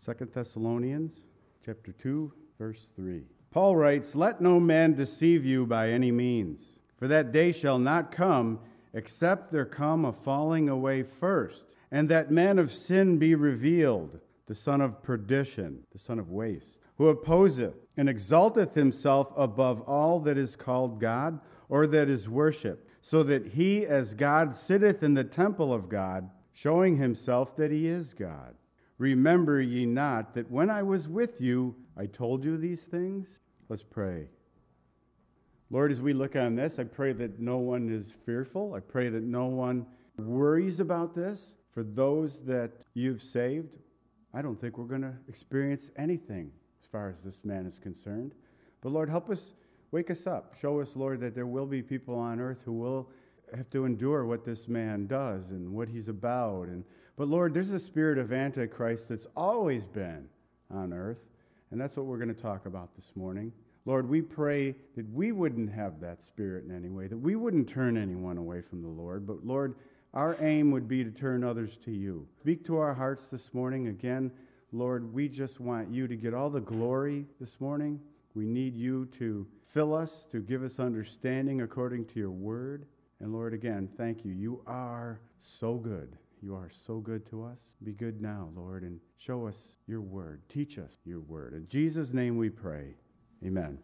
2 Thessalonians chapter 2, verse 3. Paul writes, "Let no man deceive you by any means, for that day shall not come, except there come a falling away first, and that man of sin be revealed, the son of perdition, the son of waste, who opposeth and exalteth himself above all that is called God, or that is worshipped, so that he as God sitteth in the temple of God, showing himself that he is God. Remember ye not that when I was with you, I told you these things?" Let's pray. Lord, as we look on this, I pray that no one is fearful. I pray that no one worries about this. For those that you've saved, I don't think we're going to experience anything as far as this man is concerned. But Lord, help us, wake us up. Show us, Lord, that there will be people on earth who will have to endure what this man does and what he's about. But Lord, there's a spirit of Antichrist that's always been on earth, and that's what we're going to talk about this morning. Lord, we pray that we wouldn't have that spirit in any way, that we wouldn't turn anyone away from the Lord. But Lord, our aim would be to turn others to you. Speak to our hearts this morning. Again, Lord, we just want you to get all the glory this morning. We need you to fill us, to give us understanding according to your word. And Lord, again, thank you. You are so good. You are so good to us. Be good now, Lord, and show us your word. Teach us your word. In Jesus' name we pray. Amen.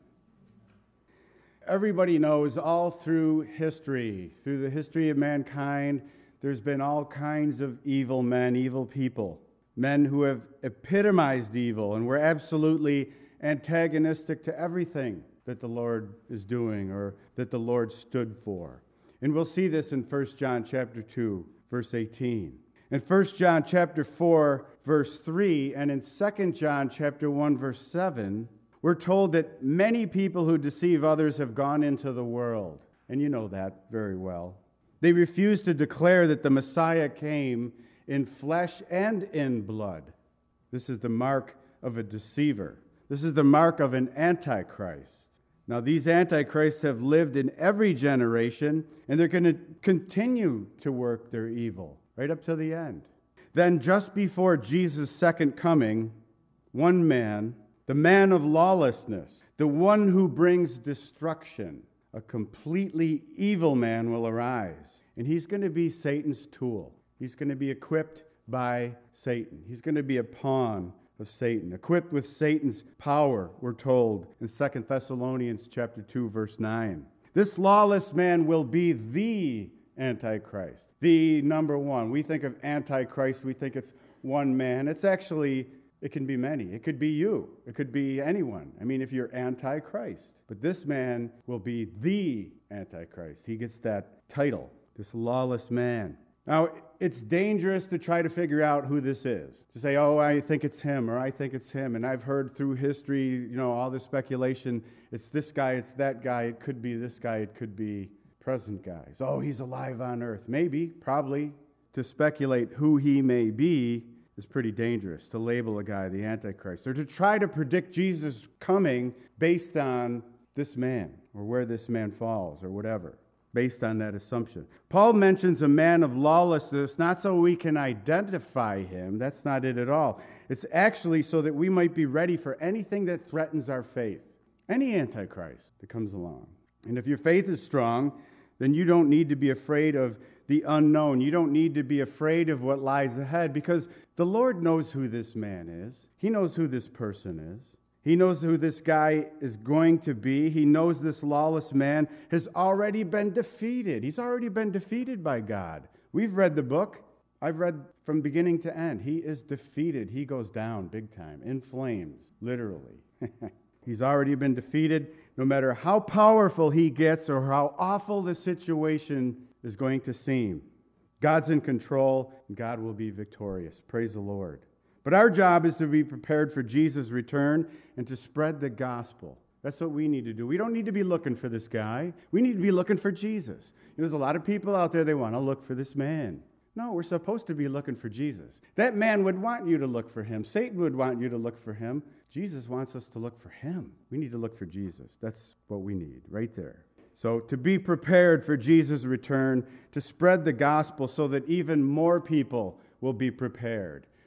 Everybody knows all through history, through the history of mankind, there's been all kinds of evil men, evil people, men who have epitomized evil and were absolutely antagonistic to everything that the Lord is doing or that the Lord stood for. And we'll see this in 1 John chapter 2, verse 18. In 1 John chapter 4, verse 3, and in 2 John chapter 1, verse 7, we're told that many people who deceive others have gone into the world. And you know that very well. They refuse to declare that the Messiah came in flesh and in blood. This is the mark of a deceiver. This is the mark of an antichrist. Now, these antichrists have lived in every generation, and they're going to continue to work their evil right up to the end. Then, just before Jesus' second coming, one man, the man of lawlessness, the one who brings destruction, a completely evil man will arise. And he's going to be Satan's tool. He's going to be equipped by Satan. He's going to be a pawn of Satan, equipped with Satan's power, we're told in 2 Thessalonians chapter 2, verse 9. This lawless man will be the Antichrist, the number one. We think of Antichrist, we think it's one man. It's actually, it can be many. It could be you. It could be anyone. I mean, if you're Antichrist. But this man will be the Antichrist. He gets that title, this lawless man. Now, it's dangerous to try to figure out who this is. To say, oh, I think it's him, or I think it's him. And I've heard through history, all this speculation. It's this guy, it's that guy. It could be this guy. It could be present guys. Oh, he's alive on earth. Maybe, probably. To speculate who he may be is pretty dangerous. To label a guy the Antichrist. Or to try to predict Jesus' coming based on this man, or where this man falls, or whatever. Based on that assumption. Paul mentions a man of lawlessness, not so we can identify him. That's not it at all. It's actually so that we might be ready for anything that threatens our faith. Any Antichrist that comes along. And if your faith is strong, then you don't need to be afraid of the unknown. You don't need to be afraid of what lies ahead, because the Lord knows who this man is. He knows who this person is. He knows who this guy is going to be. He knows this lawless man has already been defeated. He's already been defeated by God. We've read the book. I've read from beginning to end. He is defeated. He goes down big time, in flames, literally. He's already been defeated. No matter how powerful he gets or how awful the situation is going to seem, God's in control, and God will be victorious. Praise the Lord. But our job is to be prepared for Jesus' return and to spread the gospel. That's what we need to do. We don't need to be looking for this guy. We need to be looking for Jesus. There's a lot of people out there, they want to look for this man. No, we're supposed to be looking for Jesus. That man would want you to look for him. Satan would want you to look for him. Jesus wants us to look for him. We need to look for Jesus. That's what we need right there. So to be prepared for Jesus' return, to spread the gospel so that even more people will be prepared.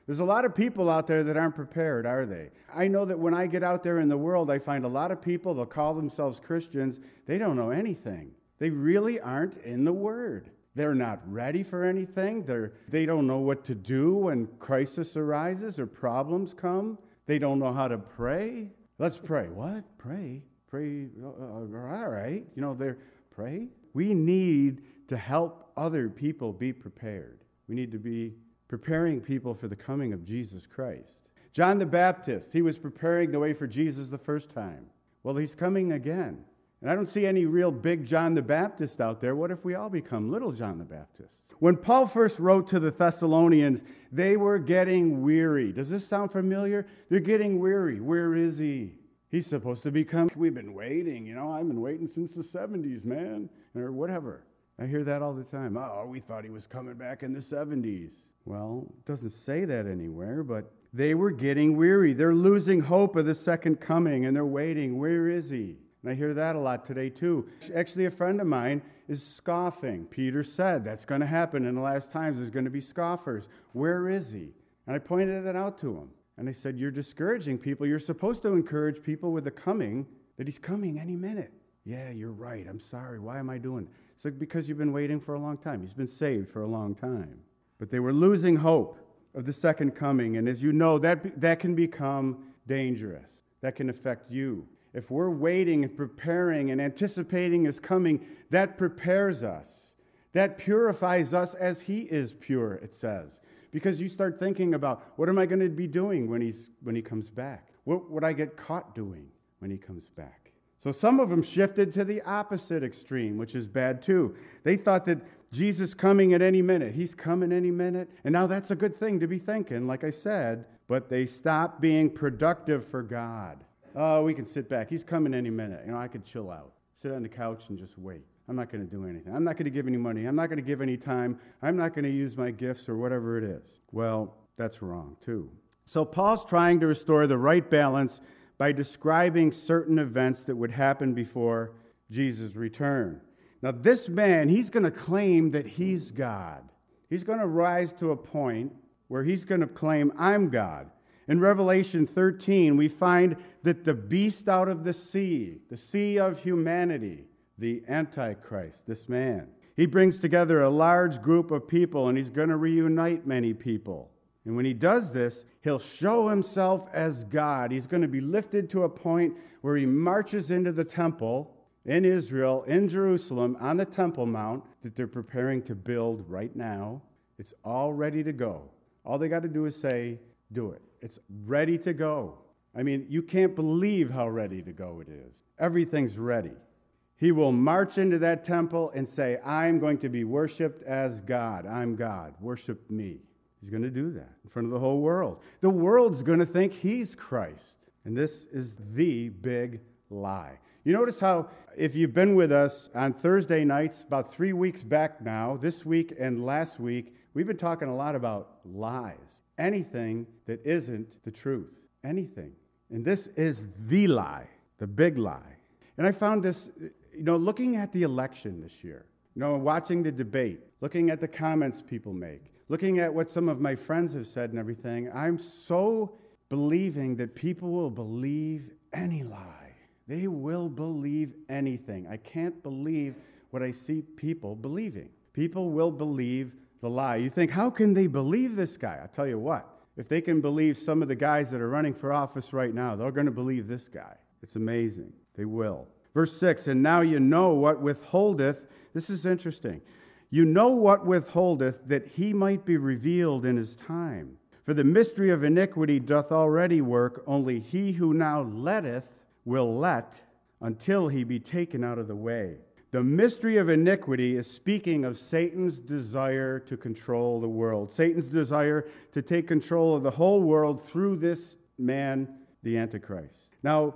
There's a lot of people out there that aren't prepared, are they? I know that when I get out there in the world, I find a lot of people, they'll call themselves Christians, they don't know anything. They really aren't in the Word. They're not ready for anything. They don't know what to do when crisis arises or problems come. They don't know how to pray. Let's pray. What? Pray? Pray? All right. They're pray. We need to help other people be prepared. We need to be preparing people for the coming of Jesus Christ. John the Baptist, he was preparing the way for Jesus the first time. Well, he's coming again. And I don't see any real big John the Baptist out there. What if we all become little John the Baptist? When Paul first wrote to the Thessalonians, they were getting weary. Does this sound familiar? They're getting weary. Where is he? He's supposed to become. We've been waiting. I've been waiting since the 70s, man, or whatever. I hear that all the time. Oh, we thought he was coming back in the 70s. Well, it doesn't say that anywhere, but they were getting weary. They're losing hope of the second coming, and they're waiting. Where is he? And I hear that a lot today, too. Actually, a friend of mine is scoffing. Peter said that's going to happen in the last times. There's going to be scoffers. Where is he? And I pointed that out to him. And I said, you're discouraging people. You're supposed to encourage people with the coming, that he's coming any minute. Yeah, you're right. I'm sorry. Why am I doing it? It's like, because you've been waiting for a long time. He's been saved for a long time. But they were losing hope of the second coming. And as you know, that can become dangerous. That can affect you. If we're waiting and preparing and anticipating his coming, that prepares us. That purifies us as he is pure, it says. Because you start thinking about, what am I going to be doing when he comes back? What would I get caught doing when he comes back? So some of them shifted to the opposite extreme, which is bad too. They thought that Jesus coming at any minute. He's coming any minute. And now that's a good thing to be thinking, like I said. But they stopped being productive for God. Oh, we can sit back. He's coming any minute. I could chill out. Sit on the couch and just wait. I'm not going to do anything. I'm not going to give any money. I'm not going to give any time. I'm not going to use my gifts or whatever it is. Well, that's wrong too. So Paul's trying to restore the right balance by describing certain events that would happen before Jesus' return. Now, this man, he's going to claim that he's God. He's going to rise to a point where he's going to claim, I'm God. In Revelation 13, we find that the beast out of the sea of humanity, the Antichrist, this man, he brings together a large group of people, and he's going to reunite many people. And when he does this, he'll show himself as God. He's going to be lifted to a point where he marches into the temple in Israel, in Jerusalem, on the Temple Mount that they're preparing to build right now. It's all ready to go. All they got to do is say, do it. It's ready to go. I mean, you can't believe how ready to go it is. Everything's ready. He will march into that temple and say, I'm going to be worshipped as God. I'm God. Worship me. He's going to do that in front of the whole world. The world's going to think he's Christ. And this is the big lie. You notice how, if you've been with us on Thursday nights, about 3 weeks back now, this week and last week, we've been talking a lot about lies. Anything that isn't the truth. Anything. And this is the lie, the big lie. And I found this, looking at the election this year, watching the debate, looking at the comments people make, looking at what some of my friends have said and everything, I'm so believing that people will believe any lie. They will believe anything. I can't believe what I see people believing. People will believe the lie. You think, how can they believe this guy? I'll tell you what. If they can believe some of the guys that are running for office right now, they're going to believe this guy. It's amazing. They will. Verse 6, and now you know what withholdeth. This is interesting. You know what withholdeth, that he might be revealed in his time. For the mystery of iniquity doth already work, only he who now letteth will let until he be taken out of the way. The mystery of iniquity is speaking of Satan's desire to control the world. Satan's desire to take control of the whole world through this man, the Antichrist. Now,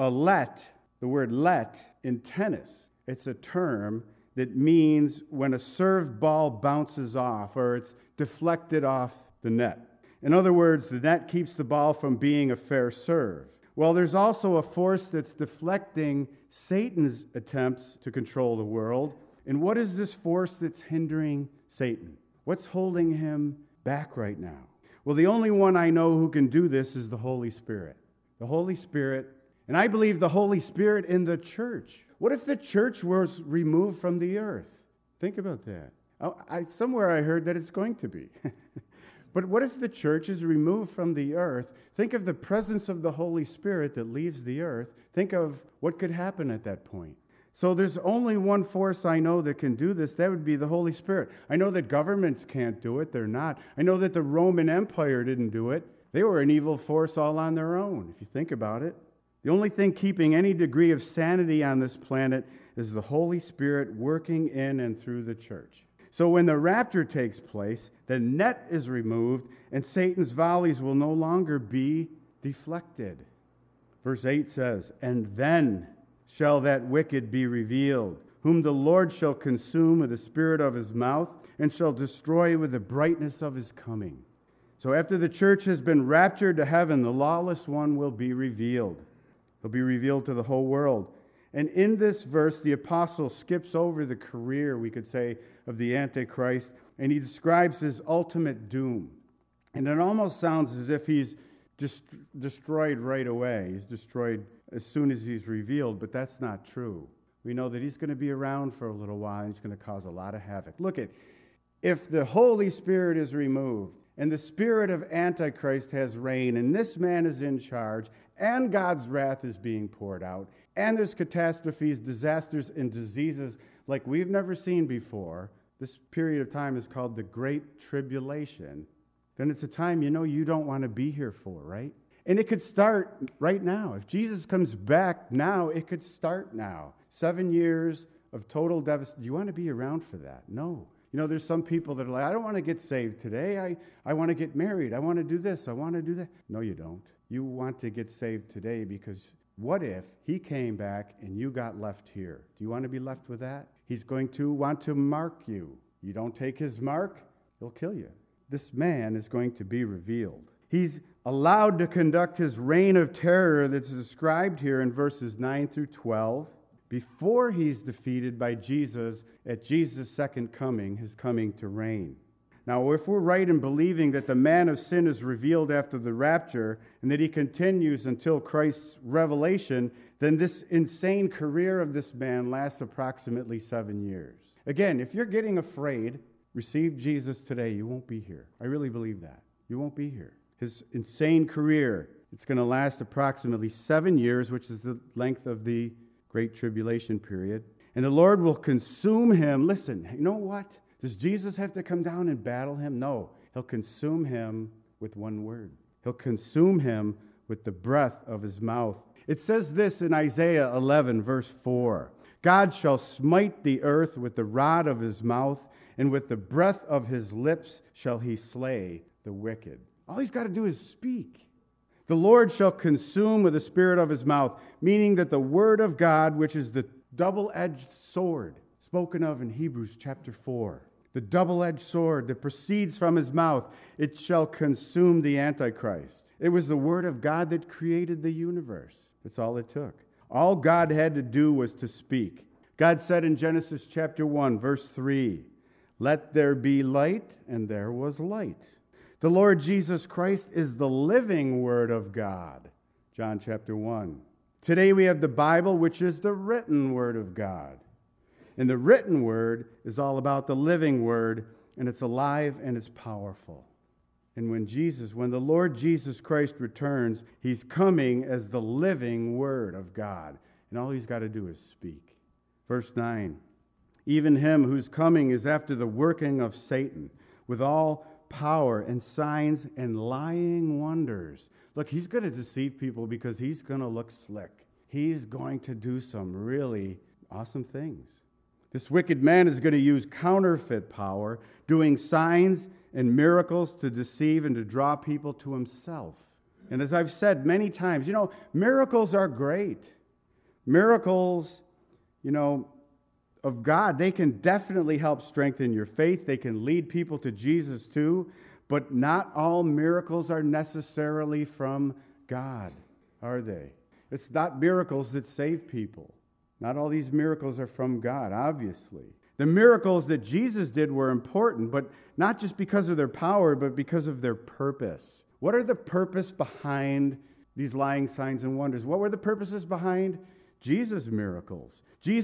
the word let in tennis, it's a term that means when a served ball bounces off or it's deflected off the net. In other words, the net keeps the ball from being a fair serve. Well, there's also a force that's deflecting Satan's attempts to control the world. And what is this force that's hindering Satan? What's holding him back right now? Well, the only one I know who can do this is the Holy Spirit. The Holy Spirit, and I believe the Holy Spirit in the church. What if the church was removed from the earth? Think about that. Somewhere I heard that it's going to be. But what if the church is removed from the earth? Think of the presence of the Holy Spirit that leaves the earth. Think of what could happen at that point. So there's only one force I know that can do this. That would be the Holy Spirit. I know that governments can't do it. They're not. I know that the Roman Empire didn't do it. They were an evil force all on their own, if you think about it. The only thing keeping any degree of sanity on this planet is the Holy Spirit working in and through the church. So when the rapture takes place, the net is removed, and Satan's volleys will no longer be deflected. Verse 8 says, "And then shall that wicked be revealed, whom the Lord shall consume with the spirit of his mouth, and shall destroy with the brightness of his coming." So after the church has been raptured to heaven, the lawless one will be revealed. He'll be revealed to the whole world. And in this verse, the apostle skips over the career, we could say, of the Antichrist, and he describes his ultimate doom. And it almost sounds as if he's destroyed right away. He's destroyed as soon as he's revealed, but that's not true. We know that he's going to be around for a little while, and he's going to cause a lot of havoc. Look at, if the Holy Spirit is removed, and the spirit of Antichrist has reign, and this man is in charge, and God's wrath is being poured out, and there's catastrophes, disasters, and diseases like we've never seen before. This period of time is called the Great Tribulation. Then it's a time you don't want to be here for, right? And it could start right now. If Jesus comes back now, it could start now. 7 years of total devastation. Do you want to be around for that? No. There's some people that are like, I don't want to get saved today. I want to get married. I want to do this. I want to do that. No, you don't. You want to get saved today because what if he came back and you got left here? Do you want to be left with that? He's going to want to mark you. You don't take his mark, he'll kill you. This man is going to be revealed. He's allowed to conduct his reign of terror that's described here in verses 9 through 12 before he's defeated by Jesus at Jesus' second coming, his coming to reign. Now, if we're right in believing that the man of sin is revealed after the rapture and that he continues until Christ's revelation, then this insane career of this man lasts approximately 7 years. Again, if you're getting afraid, receive Jesus today. You won't be here. I really believe that. You won't be here. His insane career, it's going to last approximately 7 years, which is the length of the Great Tribulation period. And the Lord will consume him. Listen, you know what? Does Jesus have to come down and battle him? No. He'll consume him with one word. He'll consume him with the breath of his mouth. It says this in Isaiah 11, verse 4. God shall smite the earth with the rod of his mouth, and with the breath of his lips shall he slay the wicked. All he's got to do is speak. The Lord shall consume with the spirit of his mouth, meaning that the word of God, which is the double-edged sword spoken of in Hebrews chapter 4, the double-edged sword that proceeds from his mouth, it shall consume the Antichrist. It was the word of God that created the universe. That's all it took. All God had to do was to speak. God said in Genesis chapter 1, verse 3, "Let there be light," and there was light. The Lord Jesus Christ is the living word of God. John chapter 1. Today we have the Bible, which is the written word of God. And the written word is all about the living word, and it's alive and it's powerful. And when the Lord Jesus Christ returns, he's coming as the living word of God. And all he's got to do is speak. Verse 9, "Even him whose coming is after the working of Satan, with all power and signs and lying wonders." Look, he's going to deceive people because he's going to look slick. He's going to do some really awesome things. This wicked man is going to use counterfeit power, doing signs and miracles to deceive and to draw people to himself. And as I've said many times, miracles are great. Miracles, of God, they can definitely help strengthen your faith. They can lead people to Jesus too. But not all miracles are necessarily from God, are they? It's not miracles that save people. Not all these miracles are from God, obviously. The miracles that Jesus did were important, but not just because of their power, but because of their purpose. What are the purpose behind these lying signs and wonders? What were the purposes behind Jesus' miracles?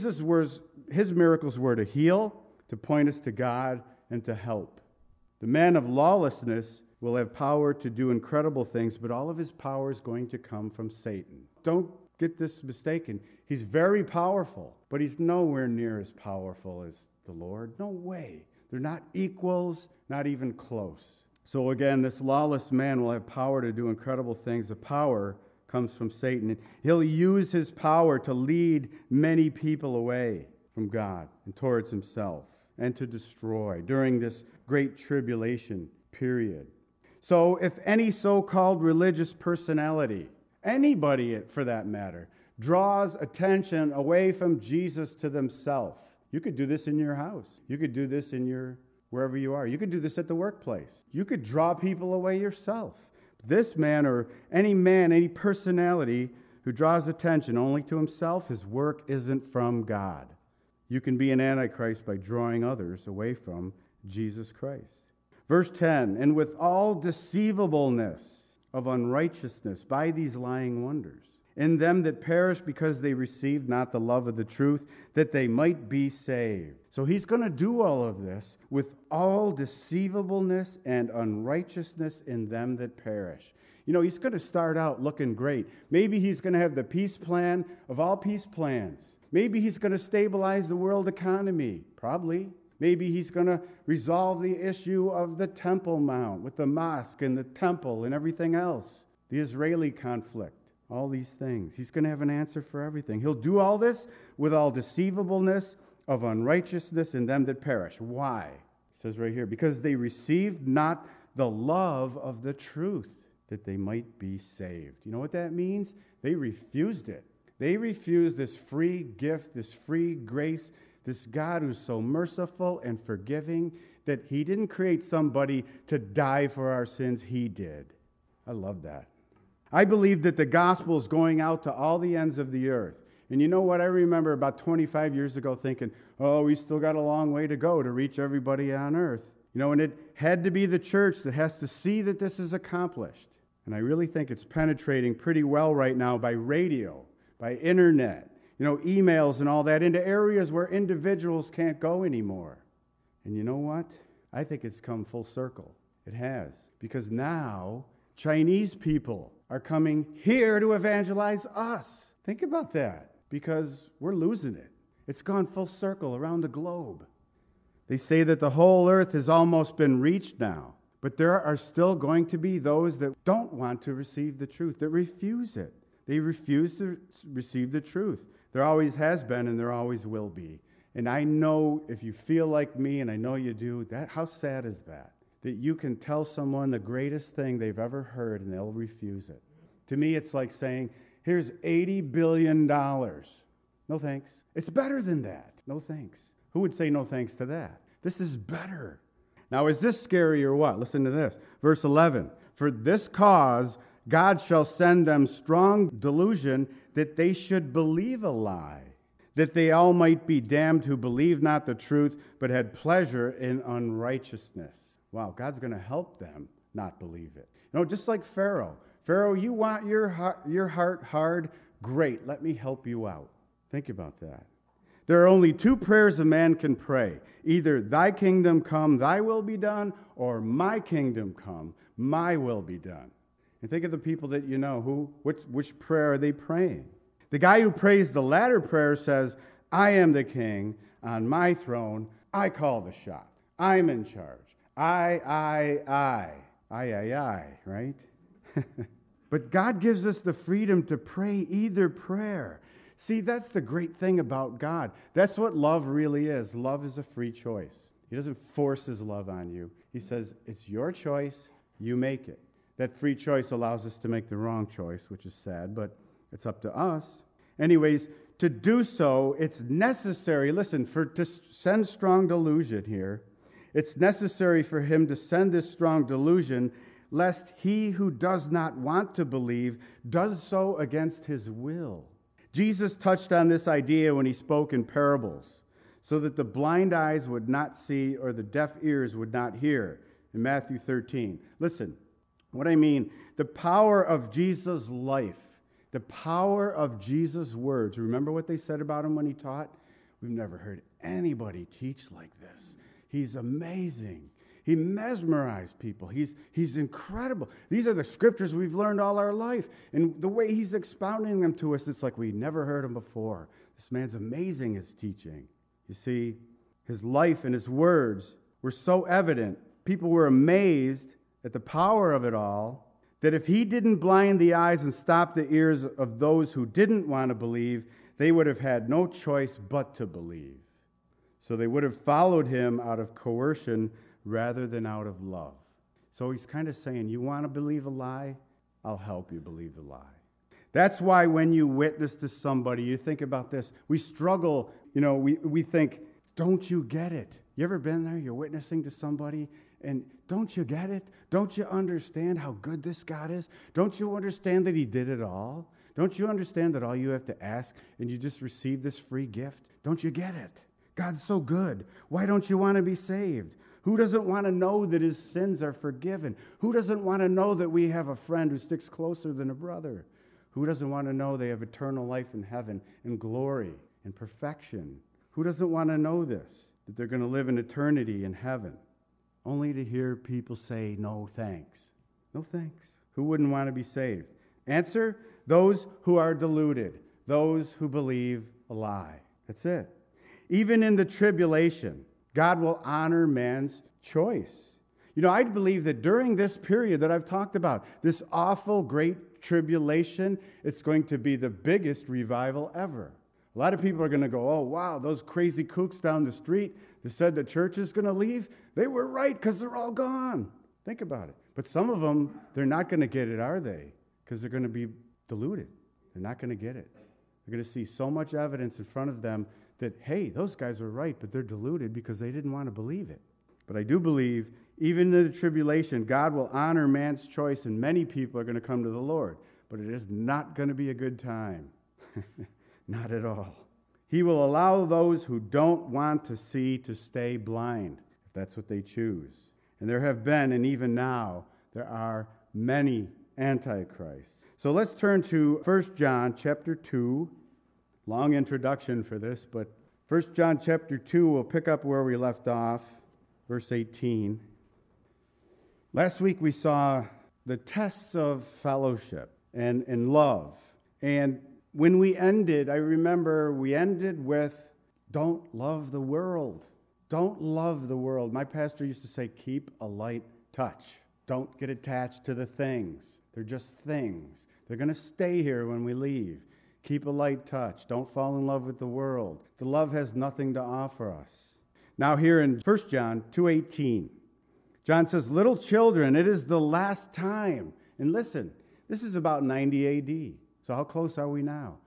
His miracles were to heal, to point us to God, and to help. The man of lawlessness will have power to do incredible things, but all of his power is going to come from Satan. Don't get this mistaken. He's very powerful, but he's nowhere near as powerful as the Lord. No way. They're not equals, not even close. So again, this lawless man will have power to do incredible things. The power comes from Satan. He'll use his power to lead many people away from God and towards himself and to destroy during this great tribulation period. So if any so-called religious personality, anybody for that matter, draws attention away from Jesus to themselves, you could do this in your house. You could do this in wherever you are. You could do this at the workplace. You could draw people away yourself. This man or any personality who draws attention only to himself, his work isn't from God. You can be an antichrist by drawing others away from Jesus Christ. Verse 10, and with all deceivableness of unrighteousness by these lying wonders, in them that perish because they received not the love of the truth, that they might be saved. So he's going to do all of this with all deceivableness and unrighteousness in them that perish. You know, he's going to start out looking great. Maybe he's going to have the peace plan of all peace plans. Maybe he's going to stabilize the world economy. Probably. Maybe he's going to resolve the issue of the Temple Mount with the mosque and the temple and everything else. The Israeli conflict. All these things. He's going to have an answer for everything. He'll do all this with all deceivableness of unrighteousness in them that perish. Why? It says right here, because they received not the love of the truth, that they might be saved. You know what that means? They refused it. They refused this free gift, this free grace, this God who's so merciful and forgiving that he didn't create somebody to die for our sins. He did. I love that. I believe that the gospel is going out to all the ends of the earth. And you know what? I remember about 25 years ago thinking, oh, we still got a long way to go to reach everybody on earth. You know, and it had to be the church that has to see that this is accomplished. And I really think it's penetrating pretty well right now by radio, by internet, emails and all that into areas where individuals can't go anymore. And you know what? I think it's come full circle. It has. Because now Chinese people are coming here to evangelize us. Think about that, because we're losing it. It's gone full circle around the globe. They say that the whole earth has almost been reached now, but there are still going to be those that don't want to receive the truth, that refuse it. They refuse to receive the truth. There always has been and there always will be. And I know if you feel like me, and I know you do, how sad is that? That you can tell someone the greatest thing they've ever heard and they'll refuse it. To me, it's like saying, here's $80 billion. No thanks. It's better than that. No thanks. Who would say no thanks to that? This is better. Now, is this scary or what? Listen to this. Verse 11. For this cause God shall send them strong delusion that they should believe a lie, that they all might be damned who believe not the truth, but had pleasure in unrighteousness. Wow, God's going to help them not believe it. Just like Pharaoh. Pharaoh, you want your heart hard? Great, let me help you out. Think about that. There are only two prayers a man can pray. Either thy kingdom come, thy will be done, or my kingdom come, my will be done. And think of the people that you know. Which prayer are they praying? The guy who prays the latter prayer says, I am the king, on my throne, I call the shot. I'm in charge. I, right? But God gives us the freedom to pray either prayer. See, that's the great thing about God. That's what love really is. Love is a free choice. He doesn't force his love on you. He says, it's your choice, you make it. That free choice allows us to make the wrong choice, which is sad, but it's up to us. Anyways, to do so, it's necessary, to send strong delusion here, it's necessary for him to send this strong delusion, lest he who does not want to believe does so against his will. Jesus touched on this idea when he spoke in parables. so that the blind eyes would not see or the deaf ears would not hear. In Matthew 13. Listen, what I mean, the power of Jesus' life, the power of Jesus' words. Remember what they said about him when he taught? We've never heard anybody teach like this. He's amazing. He mesmerized people. He's incredible. These are the scriptures we've learned all our life. And the way he's expounding them to us, it's like we never heard them before. This man's amazing, his teaching. You see, his life and his words were so evident. People were amazed at the power of it all, that if he didn't blind the eyes and stop the ears of those who didn't want to believe, they would have had no choice but to believe. So they would have followed him out of coercion rather than out of love. So he's kind of saying, you want to believe a lie? I'll help you believe the lie. That's why when you witness to somebody, you think about this. We struggle, we think, don't you get it? You ever been there? You're witnessing to somebody, and don't you get it? Don't you understand how good this God is? Don't you understand that he did it all? Don't you understand that all you have to ask, and you just receive this free gift? Don't you get it? God's so good. Why don't you want to be saved? Who doesn't want to know that his sins are forgiven? Who doesn't want to know that we have a friend who sticks closer than a brother? Who doesn't want to know they have eternal life in heaven and glory and perfection? Who doesn't want to know this, that they're going to live in eternity in heaven? Only to hear people say, no thanks. No thanks. Who wouldn't want to be saved? Answer, those who are deluded, those who believe a lie. That's it. Even in the tribulation, God will honor man's choice. I believe that during this period that I've talked about, this awful great tribulation, it's going to be the biggest revival ever. A lot of people are going to go, oh, wow, those crazy kooks down the street that said the church is going to leave, they were right because they're all gone. Think about it. But some of them, they're not going to get it, are they? Because they're going to be deluded. They're not going to get it. They're going to see so much evidence in front of them that, hey, those guys are right, but they're deluded because they didn't want to believe it. But I do believe, even in the tribulation, God will honor man's choice, and many people are going to come to the Lord. But it is not going to be a good time. Not at all. He will allow those who don't want to see to stay blind, if that's what they choose. And there have been, and even now, there are many antichrists. So let's turn to 1 John chapter 2. Long introduction for this, but 1 John chapter 2, we'll pick up where we left off, verse 18. Last week we saw the tests of fellowship and love. And when we ended, I remember we ended with, don't love the world. Don't love the world. My pastor used to say, keep a light touch. Don't get attached to the things. They're just things. They're going to stay here when we leave. Keep a light touch. Don't fall in love with the world. The love has nothing to offer us. Now here in 1 John 2:18, John says, little children, it is the last time. And listen, this is about 90 A.D. So how close are we now?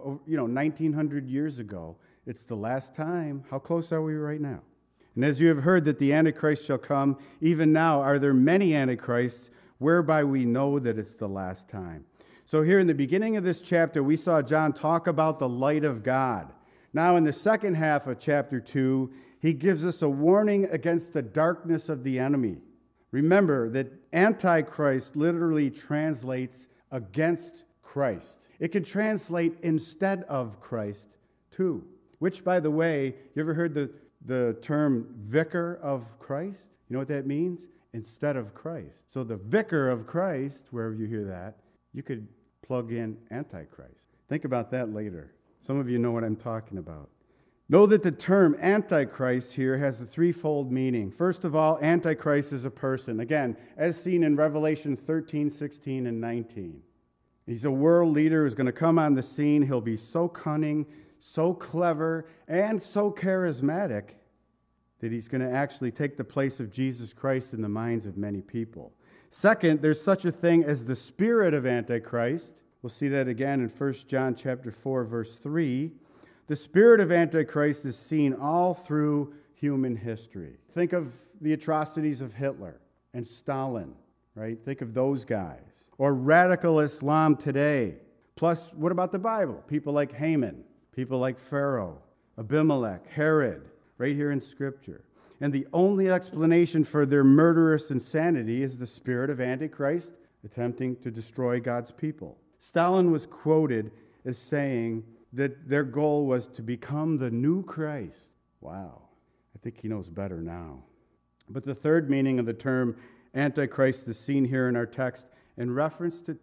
1900 years ago, it's the last time. How close are we right now? And as you have heard that the Antichrist shall come, even now are there many Antichrists, whereby we know that it's the last time. So here in the beginning of this chapter, we saw John talk about the light of God. Now in the second half of chapter 2, he gives us a warning against the darkness of the enemy. Remember that Antichrist literally translates against Christ. It can translate instead of Christ too. Which, by the way, you ever heard the term vicar of Christ? You know what that means? Instead of Christ. So the vicar of Christ, wherever you hear that, you could plug in Antichrist. Think about that later. Some of you know what I'm talking about. Know that the term Antichrist here has a threefold meaning. First of all, Antichrist is a person. Again, as seen in Revelation 13, 16, and 19. He's a world leader who's going to come on the scene. He'll be so cunning, so clever, and so charismatic that he's going to actually take the place of Jesus Christ in the minds of many people. Second, there's such a thing as the spirit of Antichrist. We'll see that again in 1 John chapter 4, verse 3. The spirit of Antichrist is seen all through human history. Think of the atrocities of Hitler and Stalin, right? Think of those guys. Or radical Islam today. Plus, what about the Bible? People like Haman, people like Pharaoh, Abimelech, Herod, right here in Scripture. And the only explanation for their murderous insanity is the spirit of Antichrist attempting to destroy God's people. Stalin was quoted as saying that their goal was to become the new Christ. Wow, I think he knows better now. But the third meaning of the term Antichrist is seen here in our text in reference to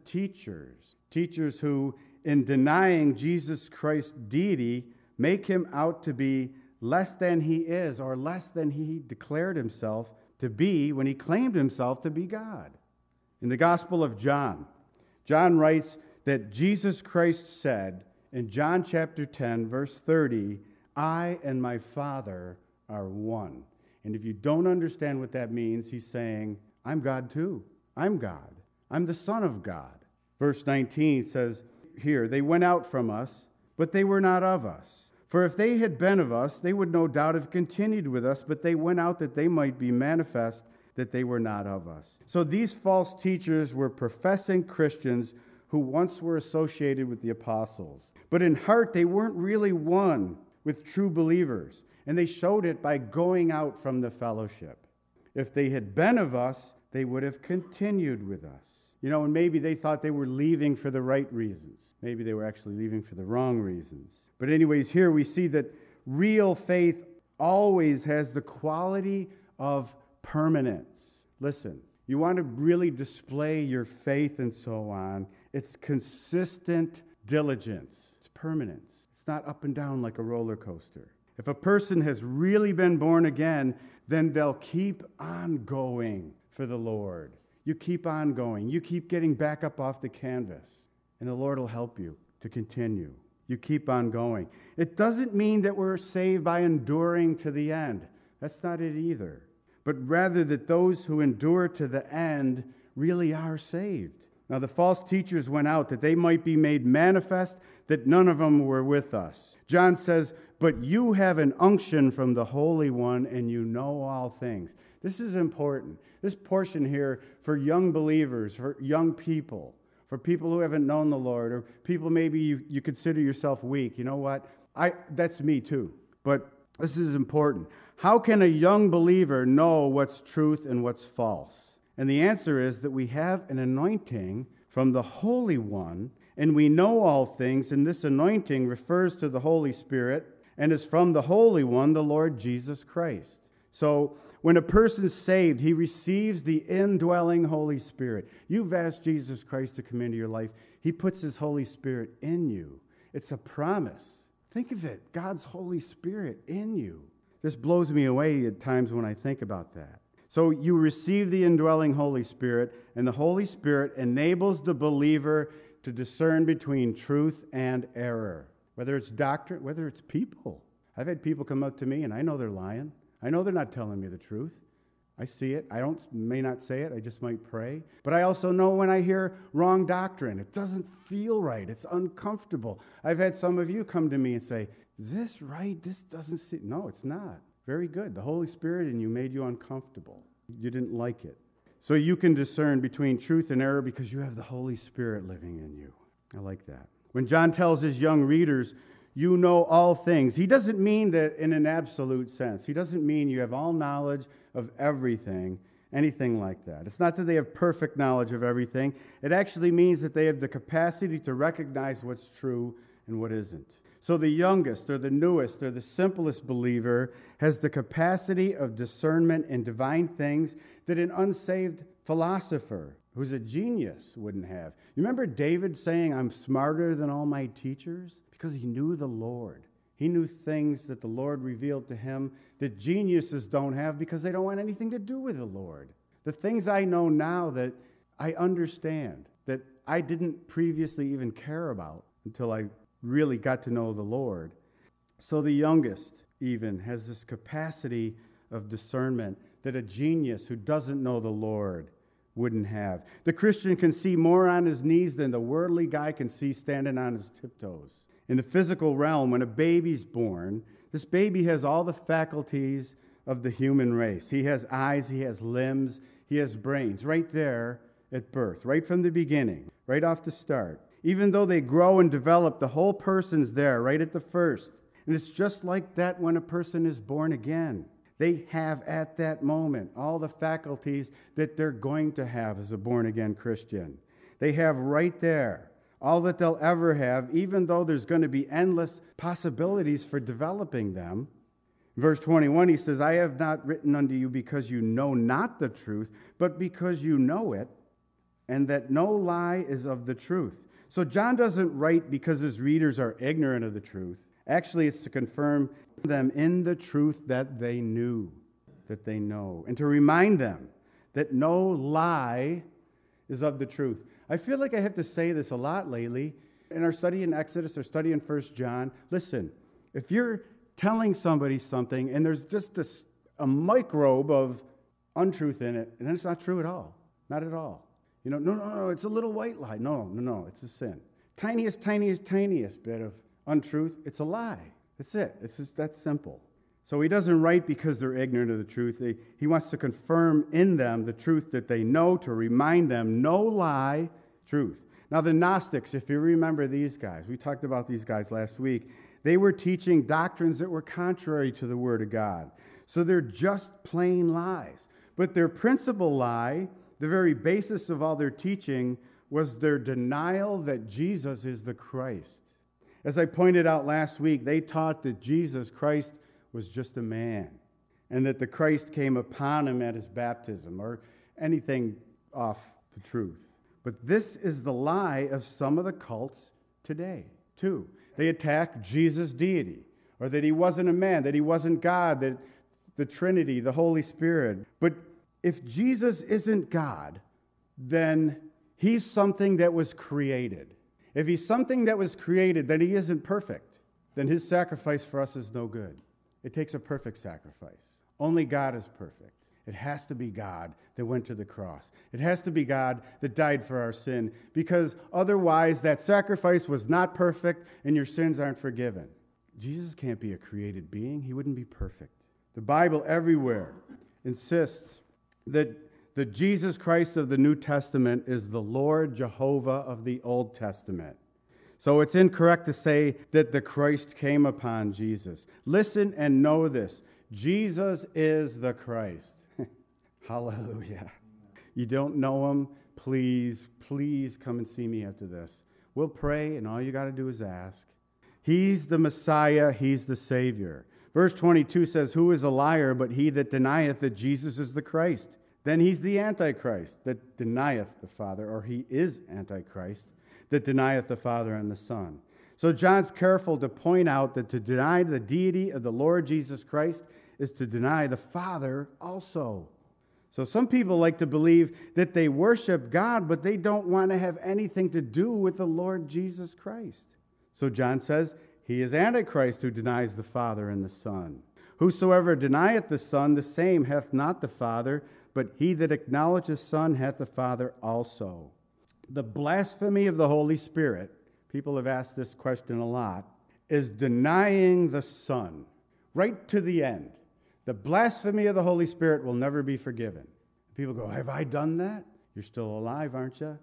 teachers who, in denying Jesus Christ's deity, make him out to be less than he is, or less than he declared himself to be when he claimed himself to be God. In the Gospel of John, John writes that Jesus Christ said in John chapter 10, verse 30, "I and my Father are one." And if you don't understand what that means, he's saying, I'm God too. I'm God. I'm the Son of God. Verse 19 says here, "They went out from us, but they were not of us. For if they had been of us, they would no doubt have continued with us, but they went out that they might be manifest that they were not of us." So these false teachers were professing Christians who once were associated with the apostles. But in heart, they weren't really one with true believers, and they showed it by going out from the fellowship. If they had been of us, they would have continued with us. And maybe they thought they were leaving for the right reasons. Maybe they were actually leaving for the wrong reasons. But anyways, here we see that real faith always has the quality of permanence. Listen, you want to really display your faith and so on, it's consistent diligence. It's permanence. It's not up and down like a roller coaster. If a person has really been born again, then they'll keep on going for the Lord. You keep on going. You keep getting back up off the canvas, and the Lord will help you to continue. You keep on going. It doesn't mean that we're saved by enduring to the end. That's not it either. But rather that those who endure to the end really are saved. Now the false teachers went out that they might be made manifest that none of them were with us. John says, "But you have an unction from the Holy One, and you know all things." This is important. This portion here for young believers, for young people, for people who haven't known the Lord, or people maybe you consider yourself weak. You know what? That's me too. But this is important. How can a young believer know what's truth and what's false? And the answer is that we have an anointing from the Holy One, and we know all things, and this anointing refers to the Holy Spirit and is from the Holy One, the Lord Jesus Christ. So when a person's saved, he receives the indwelling Holy Spirit. You've asked Jesus Christ to come into your life. He puts his Holy Spirit in you. It's a promise. Think of it, God's Holy Spirit in you. This blows me away at times when I think about that. So you receive the indwelling Holy Spirit, and the Holy Spirit enables the believer to discern between truth and error. Whether it's doctrine, whether it's people. I've had people come up to me, and I know they're lying. I know they're not telling me the truth. I see it. I may not say it. I just might pray. But I also know when I hear wrong doctrine. It doesn't feel right. It's uncomfortable. I've had some of you come to me and say, "Is this right? This doesn't seem..." No, it's not. Very good. The Holy Spirit in you made you uncomfortable. You didn't like it. So you can discern between truth and error because you have the Holy Spirit living in you. I like that. When John tells his young readers, "You know all things," he doesn't mean that in an absolute sense. He doesn't mean you have all knowledge of everything, anything like that. It's not that they have perfect knowledge of everything. It actually means that they have the capacity to recognize what's true and what isn't. So the youngest or the newest or the simplest believer has the capacity of discernment in divine things that an unsaved philosopher who's a genius wouldn't have. You remember David saying, "I'm smarter than all my teachers"? Because he knew the Lord. He knew things that the Lord revealed to him that geniuses don't have because they don't want anything to do with the Lord. The things I know now that I understand, that I didn't previously even care about until I really got to know the Lord. So the youngest even has this capacity of discernment that a genius who doesn't know the Lord wouldn't have. The Christian can see more on his knees than the worldly guy can see standing on his tiptoes. In the physical realm, when a baby's born, this baby has all the faculties of the human race. He has eyes, he has limbs, he has brains, right there at birth, right from the beginning, right off the start. Even though they grow and develop, the whole person's there, right at the first. And it's just like that when a person is born again. They have at that moment all the faculties that they're going to have as a born-again Christian. They have right there all that they'll ever have, even though there's going to be endless possibilities for developing them. Verse 21, he says, I have not written unto you because you know not the truth, but because you know it, and that no lie is of the truth. So John doesn't write because his readers are ignorant of the truth. Actually, it's to confirm them in the truth that they knew, that they know, and to remind them that no lie is of the truth. I feel like I have to say this a lot lately. In our study in Exodus or study in 1 John, listen, if you're telling somebody something and there's just a microbe of untruth in it, and then it's not true at all. Not at all. No, it's a little white lie. No, it's a sin. Tiniest bit of untruth, it's a lie. That's it. It's just that simple. So he doesn't write because they're ignorant of the truth. He wants to confirm in them the truth that they know, to remind them, no lie, truth. Now the Gnostics, if you remember these guys, we talked about these guys last week, they were teaching doctrines that were contrary to the Word of God. So they're just plain lies. But their principal lie, the very basis of all their teaching, was their denial that Jesus is the Christ. As I pointed out last week, they taught that Jesus Christ was just a man, and that the Christ came upon him at his baptism, or anything off the truth. But this is the lie of some of the cults today, too. They attack Jesus' deity, or that he wasn't a man, that he wasn't God, that the Trinity, the Holy Spirit. But if Jesus isn't God, then he's something that was created. If he's something that was created, then he isn't perfect. Then his sacrifice for us is no good. It takes a perfect sacrifice. Only God is perfect. It has to be God that went to the cross. It has to be God that died for our sin, because otherwise that sacrifice was not perfect and your sins aren't forgiven. Jesus can't be a created being. He wouldn't be perfect. The Bible everywhere insists that the Jesus Christ of the New Testament is the Lord Jehovah of the Old Testament. So it's incorrect to say that the Christ came upon Jesus. Listen and know this. Jesus is the Christ. Hallelujah. You don't know him? Please come and see me after this. We'll pray, and all you got to do is ask. He's the Messiah. He's the Savior. Verse 22 says, who is a liar but he that denieth that Jesus is the Christ? Then he's the Antichrist that denieth the Father, or he is Antichrist that denieth the Father and the Son. So John's careful to point out that to deny the deity of the Lord Jesus Christ is to deny the Father also. So some people like to believe that they worship God, but they don't want to have anything to do with the Lord Jesus Christ. So John says, he is Antichrist who denies the Father and the Son. Whosoever denieth the Son, the same hath not the Father, but he that acknowledgeth the Son hath the Father also. The blasphemy of the Holy Spirit, people have asked this question a lot, is denying the Son right to the end. The blasphemy of the Holy Spirit will never be forgiven. People go, have I done that? You're still alive, aren't you?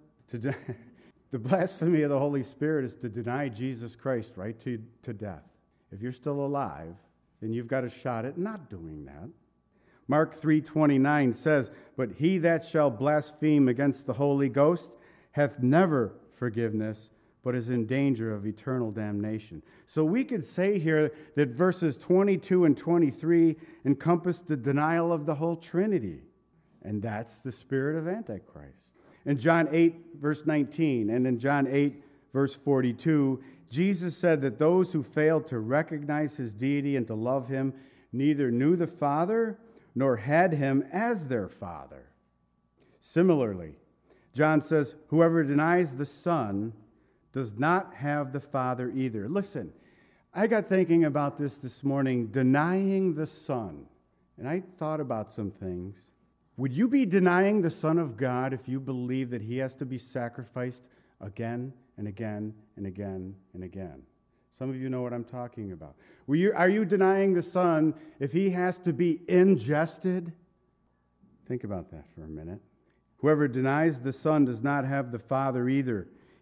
The blasphemy of the Holy Spirit is to deny Jesus Christ right to death. If you're still alive, then you've got a shot at not doing that. Mark 3:29 says, but he that shall blaspheme against the Holy Ghost hath never forgiveness, but is in danger of eternal damnation. So we could say here that verses 22 and 23 encompass the denial of the whole Trinity. And that's the spirit of Antichrist. In John 8, verse 19, and in John 8, verse 42, Jesus said that those who failed to recognize his deity and to love him neither knew the Father nor had him as their Father. Similarly, John says, whoever denies the Son does not have the Father either. Listen, I got thinking about this morning, denying the Son. And I thought about some things. Would you be denying the Son of God if you believe that he has to be sacrificed again and again and again and again? Some of you know what I'm talking about. Are you denying the Son if he has to be ingested? Think about that for a minute. Whoever denies the Son does not have the Father either.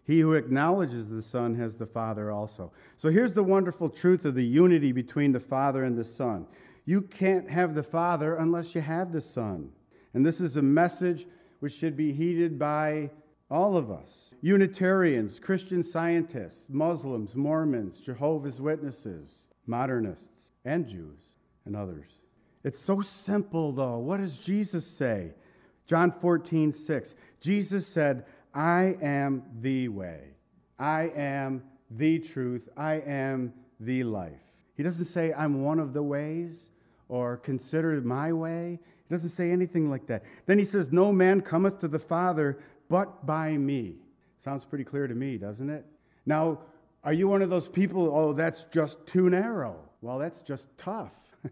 He who acknowledges the Son has the Father also. So here's the wonderful truth of the unity between the Father and the Son. You can't have the Father unless you have the Son. And this is a message which should be heeded by all of us. Unitarians, Christian Scientists, Muslims, Mormons, Jehovah's Witnesses, modernists, and Jews, and others. It's so simple, though. What does Jesus say? John 14:6. Jesus said, I am the way. I am the truth. I am the life. He doesn't say, I'm one of the ways, or consider my way. He doesn't say anything like that. Then he says, no man cometh to the Father but by me. Sounds pretty clear to me, doesn't it? Now, are you one of those people, oh, that's just too narrow? Well, that's just tough.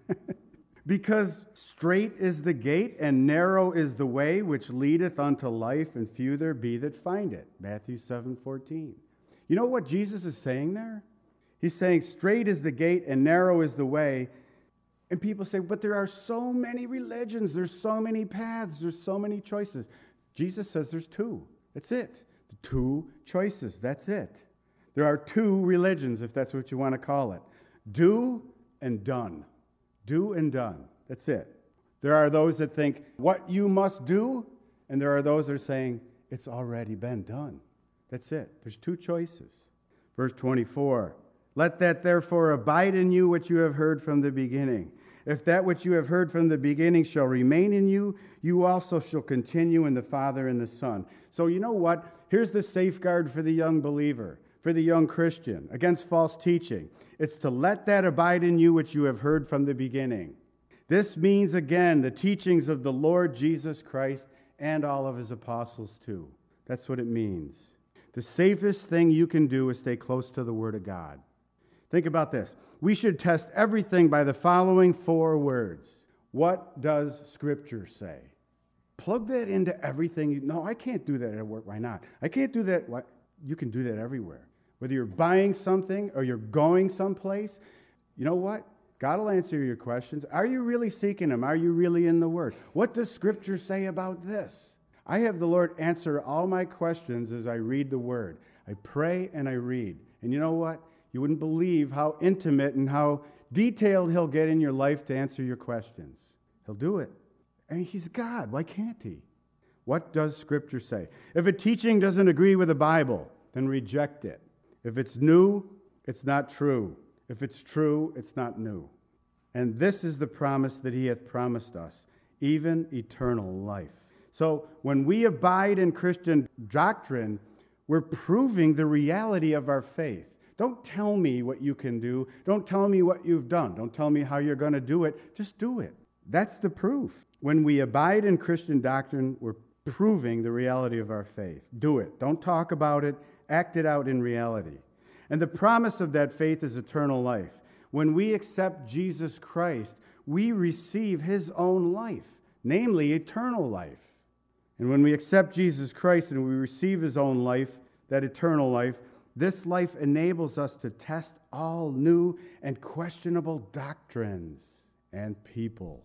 Because straight is the gate and narrow is the way which leadeth unto life, and few there be that find it. Matthew 7:14. You know what Jesus is saying there? He's saying straight is the gate and narrow is the way. And people say, but there are so many religions, there's so many paths, there's so many choices. Jesus says there's two. That's it. The two choices. That's it. There are two religions, if that's what you want to call it. Do and done. Do and done. That's it. There are those that think what you must do, and there are those that are saying it's already been done. That's it. There's two choices. Verse 24. Let that therefore abide in you which you have heard from the beginning. If that which you have heard from the beginning shall remain in you, you also shall continue in the Father and the Son. So you know what? Here's the safeguard for the young believer, for the young Christian, against false teaching. It's to let that abide in you which you have heard from the beginning. This means, again, the teachings of the Lord Jesus Christ and all of his apostles too. That's what it means. The safest thing you can do is stay close to the Word of God. Think about this. We should test everything by the following 4 words. What does Scripture say? Plug that into everything. No, I can't do that at work. Why not? I can't do that. Why? You can do that everywhere. Whether you're buying something or you're going someplace, you know what? God will answer your questions. Are you really seeking Him? Are you really in the Word? What does Scripture say about this? I have the Lord answer all my questions as I read the Word. I pray and I read. And you know what? You wouldn't believe how intimate and how detailed He'll get in your life to answer your questions. He'll do it. And He's God. Why can't He? What does Scripture say? If a teaching doesn't agree with the Bible, then reject it. If it's new, it's not true. If it's true, it's not new. And this is the promise that He hath promised us, even eternal life. So when we abide in Christian doctrine, we're proving the reality of our faith. Don't tell me what you can do. Don't tell me what you've done. Don't tell me how you're going to do it. Just do it. That's the proof. When we abide in Christian doctrine, we're proving the reality of our faith. Do it. Don't talk about it. Act it out in reality. And the promise of that faith is eternal life. When we accept Jesus Christ, we receive His own life, namely eternal life. And when we accept Jesus Christ and we receive His own life, that eternal life, this life enables us to test all new and questionable doctrines and people.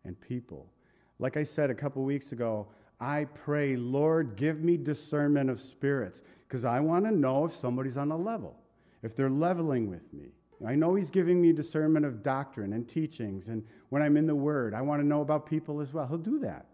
Like I said a couple weeks ago, I pray, Lord, give me discernment of spirits, because I want to know if somebody's on a level, if they're leveling with me. I know He's giving me discernment of doctrine and teachings, and when I'm in the Word, I want to know about people as well. He'll do that.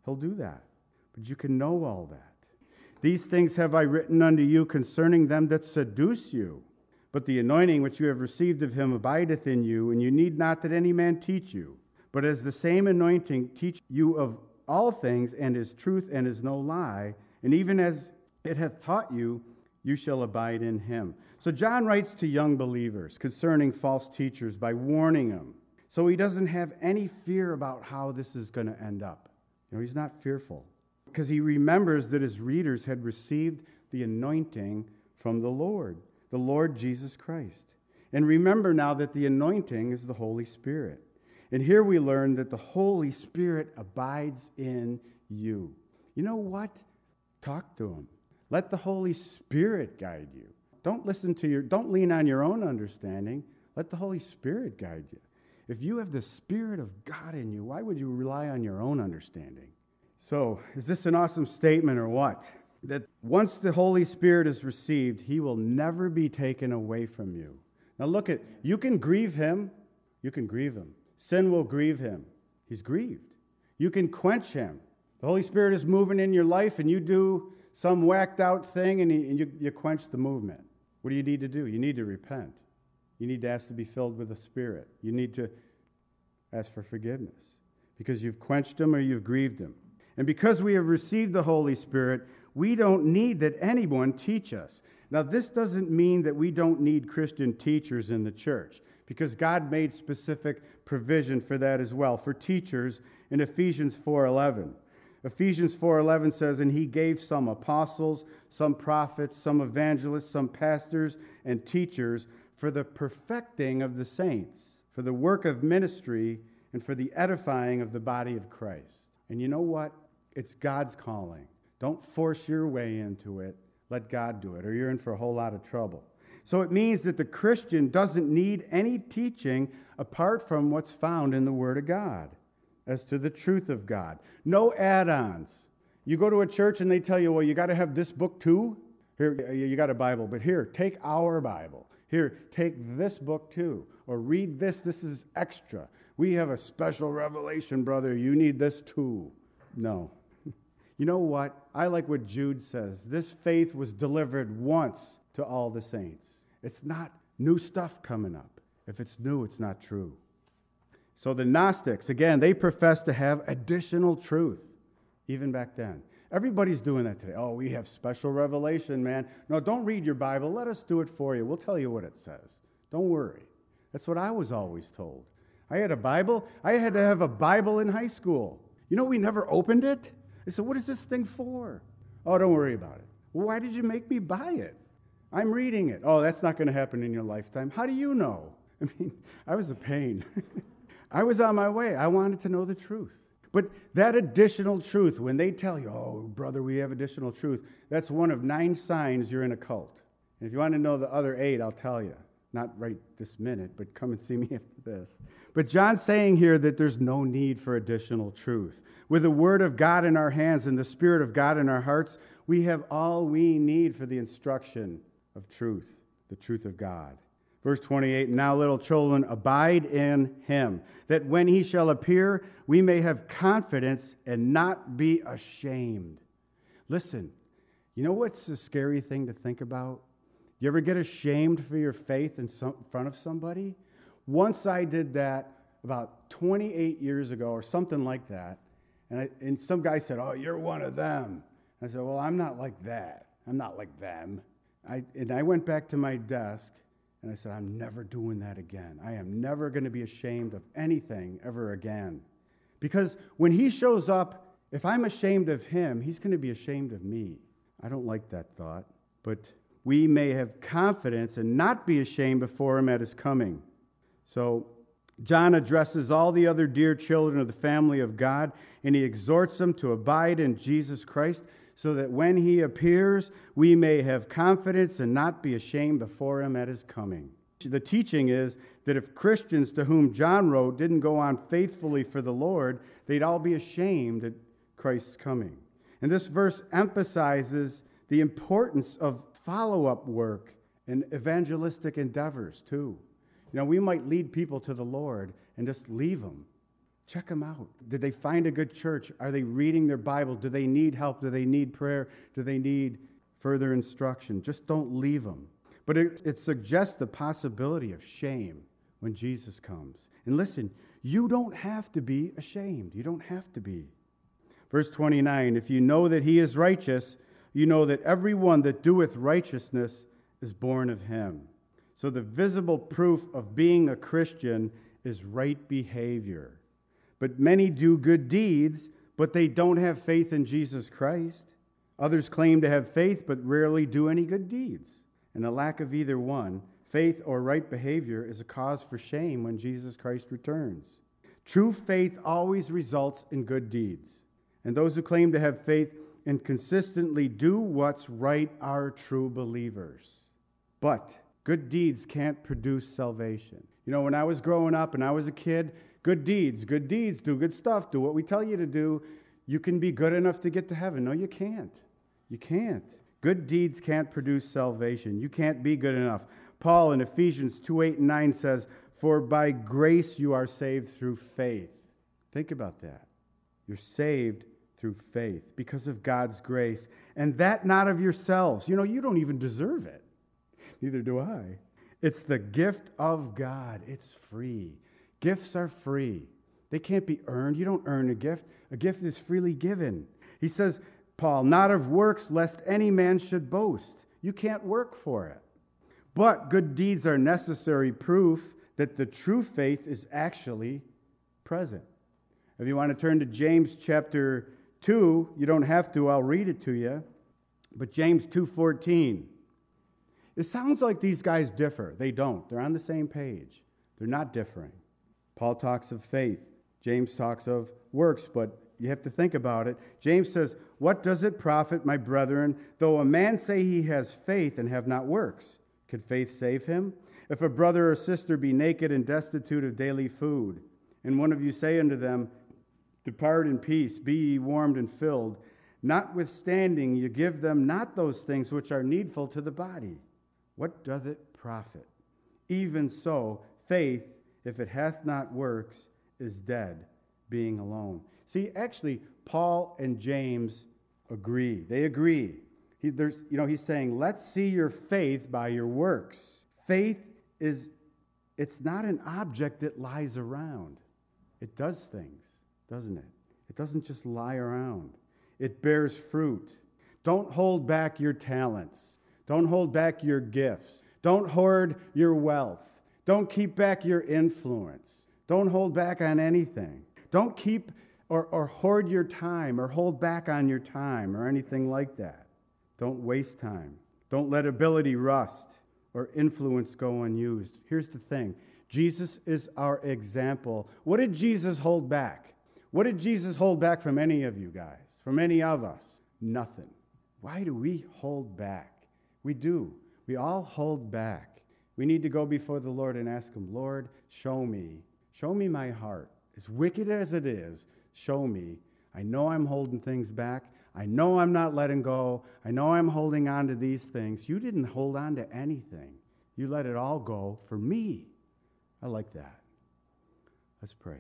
But you can know all that. These things have I written unto you concerning them that seduce you. But the anointing which you have received of Him abideth in you, and you need not that any man teach you. But as the same anointing teach you of all things, and is truth and is no lie, and even as it hath taught you, you shall abide in Him. So John writes to young believers concerning false teachers by warning them. So he doesn't have any fear about how this is going to end up. He's not fearful, because he remembers that his readers had received the anointing from the Lord Jesus Christ. And remember now that the anointing is the Holy Spirit. And here we learn that the Holy Spirit abides in you. You know what? Talk to Him. Let the Holy Spirit guide you. Don't lean on your own understanding. Let the Holy Spirit guide you. If you have the Spirit of God in you, why would you rely on your own understanding? So, is this an awesome statement or what? that once the Holy Spirit is received, he will never be taken away from you. Now look at, you can grieve him. You can grieve him. Sin will grieve him. He's grieved. You can quench him. The Holy Spirit is moving in your life and you do some whacked out thing and you quench the movement. What do you need to do? You need to repent. You need to ask to be filled with the Spirit. You need to ask for forgiveness because you've quenched him or you've grieved him. And because we have received the Holy Spirit, we don't need that anyone teach us. Now, this doesn't mean that we don't need Christian teachers in the church, because God made specific provision for that as well, for teachers in Ephesians 4:11. Ephesians 4:11 says, "And he gave some apostles, some prophets, some evangelists, some pastors and teachers for the perfecting of the saints, for the work of ministry, and for the edifying of the body of Christ." And you know what? It's God's calling. Don't force your way into it. Let God do it, or you're in for a whole lot of trouble. So it means that the Christian doesn't need any teaching apart from what's found in the Word of God as to the truth of God. No add-ons. You go to a church and they tell you, well, you got to have this book too. Here, you got a Bible, but here, take our Bible. Here, take this book too. Or read this. This is extra. We have a special revelation, brother. You need this too. No. You know what? I like what Jude says. This faith was delivered once to all the saints. It's not new stuff coming up. If it's new, it's not true. So the Gnostics, again, they profess to have additional truth, even back then. Everybody's doing that today. Oh, we have special revelation, man. No, don't read your Bible. Let us do it for you. We'll tell you what it says. Don't worry. That's what I was always told. I had a Bible. I had to have a Bible in high school. You know, we never opened it. I said, what is this thing for? Oh, don't worry about it. Well, why did you make me buy it? I'm reading it. Oh, that's not going to happen in your lifetime. How do you know? I mean, I was a pain. I was on my way. I wanted to know the truth. But that additional truth, when they tell you, oh, brother, we have additional truth, that's one of 9 signs you're in a cult. And if you want to know the other 8, I'll tell you. Not right this minute, but come and see me after this. But John's saying here that there's no need for additional truth. With the Word of God in our hands and the Spirit of God in our hearts, we have all we need for the instruction of truth, the truth of God. Verse 28, "Now, little children, abide in him, that when he shall appear, we may have confidence and not be ashamed." Listen, you know what's a scary thing to think about? You ever get ashamed for your faith in front of somebody? Once I did that about 28 years ago or something like that, and some guy said, "Oh, you're one of them." I said, "Well, I'm not like that. I'm not like them." And I went back to my desk, and I said, "I'm never doing that again. I am never going to be ashamed of anything ever again." Because when he shows up, if I'm ashamed of him, he's going to be ashamed of me. I don't like that thought. But we may have confidence and not be ashamed before him at his coming. So John addresses all the other dear children of the family of God, and he exhorts them to abide in Jesus Christ so that when he appears, we may have confidence and not be ashamed before him at his coming. The teaching is that if Christians to whom John wrote didn't go on faithfully for the Lord, they'd all be ashamed at Christ's coming. And this verse emphasizes the importance of follow-up work and evangelistic endeavors too. You know, we might lead people to the Lord and just leave them. Check them out. Did they find a good church? Are they reading their Bible? Do they need help? Do they need prayer? Do they need further instruction? Just don't leave them. But it suggests the possibility of shame when Jesus comes. And listen, you don't have to be ashamed. You don't have to be. Verse 29, "If you know that he is righteous, you know that everyone that doeth righteousness is born of him." So the visible proof of being a Christian is right behavior. But many do good deeds, but they don't have faith in Jesus Christ. Others claim to have faith, but rarely do any good deeds. And the lack of either one, faith or right behavior, is a cause for shame when Jesus Christ returns. True faith always results in good deeds. And those who claim to have faith and consistently do what's right are true believers. But good deeds can't produce salvation. You know, when I was growing up and I was a kid, good deeds, do good stuff, do what we tell you to do. You can be good enough to get to heaven. No, you can't. You can't. Good deeds can't produce salvation. You can't be good enough. Paul in Ephesians 2:8-9 says, "For by grace you are saved through faith." Think about that. You're saved through faith because of God's grace. And that not of yourselves. You don't even deserve it. Neither do I. It's the gift of God. It's free. Gifts are free. They can't be earned. You don't earn a gift. A gift is freely given. He says, Paul, not of works, lest any man should boast. You can't work for it. But good deeds are necessary proof that the true faith is actually present. If you want to turn to James chapter 2, you don't have to, I'll read it to you. But James 2:14. It sounds like these guys differ. They don't. They're on the same page. They're not differing. Paul talks of faith. James talks of works, but you have to think about it. James says, "What does it profit, my brethren, though a man say he has faith and have not works? Can faith save him? If a brother or sister be naked and destitute of daily food, and one of you say unto them, Depart in peace, be ye warmed and filled, notwithstanding you give them not those things which are needful to the body, what doth it profit? Even so, faith, if it hath not works, is dead, being alone." See, actually, Paul and James agree. They agree. He's saying, let's see your faith by your works. Faith it's not an object that lies around. It does things, doesn't it? It doesn't just lie around. It bears fruit. Don't hold back your talents. Don't hold back your gifts. Don't hoard your wealth. Don't keep back your influence. Don't hold back on anything. Don't keep or hoard your time or hold back on your time or anything like that. Don't waste time. Don't let ability rust or influence go unused. Here's the thing. Jesus is our example. What did Jesus hold back? What did Jesus hold back from any of you guys? From any of us? Nothing. Why do we hold back? We do. We all hold back. We need to go before the Lord and ask Him, Lord, show me my heart. As wicked as it is, show me. I know I'm holding things back. I know I'm not letting go. I know I'm holding on to these things. You didn't hold on to anything. You let it all go for me. I like that. Let's pray.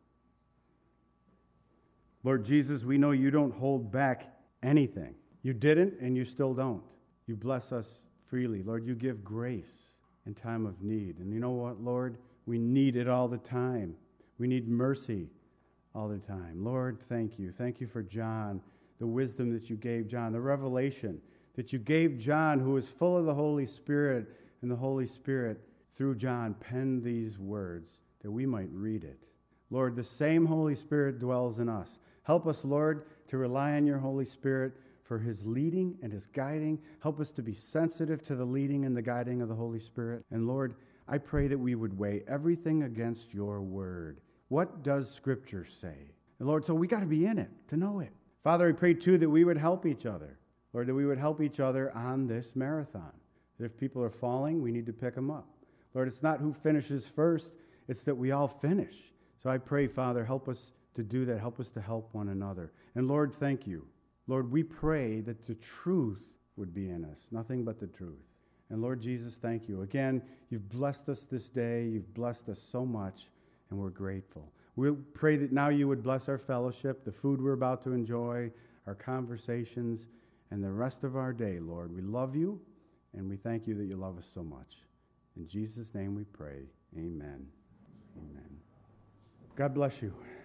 Lord Jesus, we know you don't hold back anything. You didn't, and you still don't. You bless us freely. Lord, you give grace in time of need. And you know what, Lord? We need it all the time. We need mercy all the time. Lord, thank you. Thank you for John, the wisdom that you gave John, the revelation that you gave John, who is full of the Holy Spirit, and the Holy Spirit, through John, penned these words that we might read it. Lord, the same Holy Spirit dwells in us. Help us, Lord, to rely on your Holy Spirit for his leading and his guiding. Help us to be sensitive to the leading and the guiding of the Holy Spirit. And Lord, I pray that we would weigh everything against your word. What does Scripture say? And Lord, so we got to be in it to know it. Father, I pray too that we would help each other. Lord, that we would help each other on this marathon. That if people are falling, we need to pick them up. Lord, it's not who finishes first, it's that we all finish. So I pray, Father, help us to do that. Help us to help one another. And Lord, thank you. Lord, we pray that the truth would be in us, nothing but the truth. And Lord Jesus, thank you. Again, you've blessed us this day. You've blessed us so much, and we're grateful. We pray that now you would bless our fellowship, the food we're about to enjoy, our conversations, and the rest of our day, Lord. We love you, and we thank you that you love us so much. In Jesus' name we pray. Amen. Amen. God bless you.